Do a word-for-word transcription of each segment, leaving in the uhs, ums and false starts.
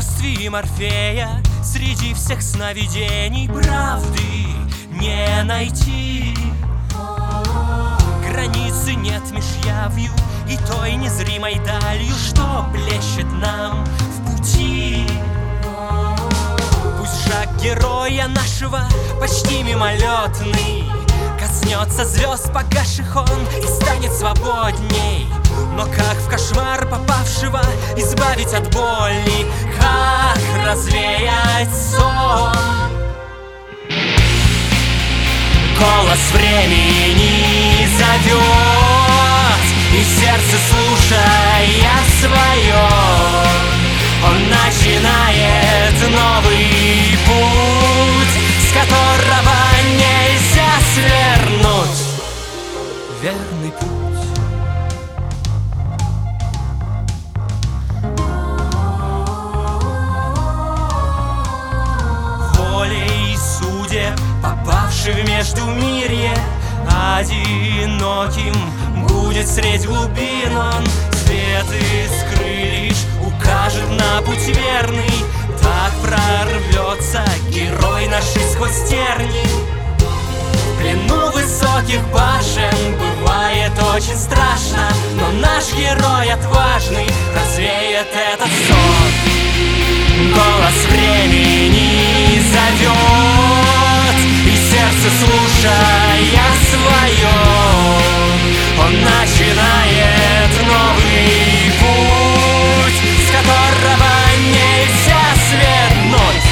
царстве Морфея среди всех сновидений правды не найти. Границы нет меж явью и той незримой далью, что блещет нам в пути. Пусть шаг героя нашего почти мимолетный коснется звезд погасших он и станет свободней. Но как в кошмар попавшего избавить от боли? Как развеять сон? Голос времени зовет, и сердце, слушая свое, он начинает новый путь, с которого нельзя свернуть. Верный путь. Волей судеб, попавший в междумирье, одиноким будет средь глубин он. Свет искры лишь укажет на путь верный, так прорвется герой наш сквозь терни. В плену высоких башен бывает очень страшно, но наш герой отважный развеет этот сон. Голос времени зовет, и сердце, слушая свое, он начинает новый путь, с которого нельзя свернуть.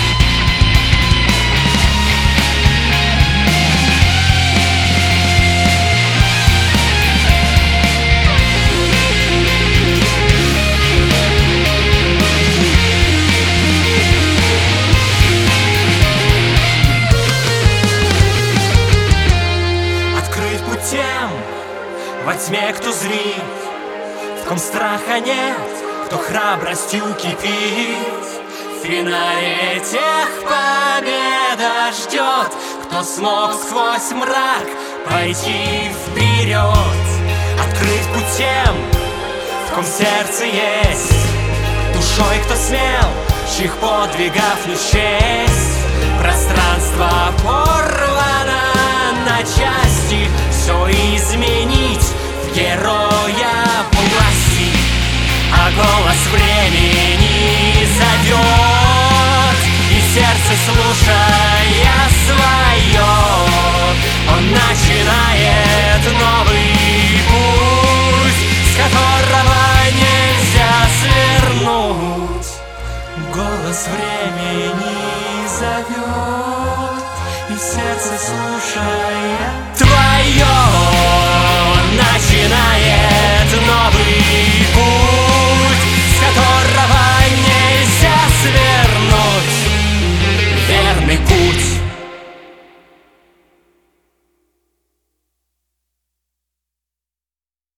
Во тьме кто зрит, в ком страха нет, кто храбростью кипит. В финале тех победа ждет, кто смог сквозь мрак пойти вперед. Открыть путь тем, в ком сердце есть, душой кто смел, чьих подвигов не счесть. Пространство порвано на части, все изменить в героя власти. А голос времени зовет, и сердце, слушая свое, он начинает новый путь, с которого нельзя свернуть. Голос времени зовет, и сердце, слушая твое, начинает новый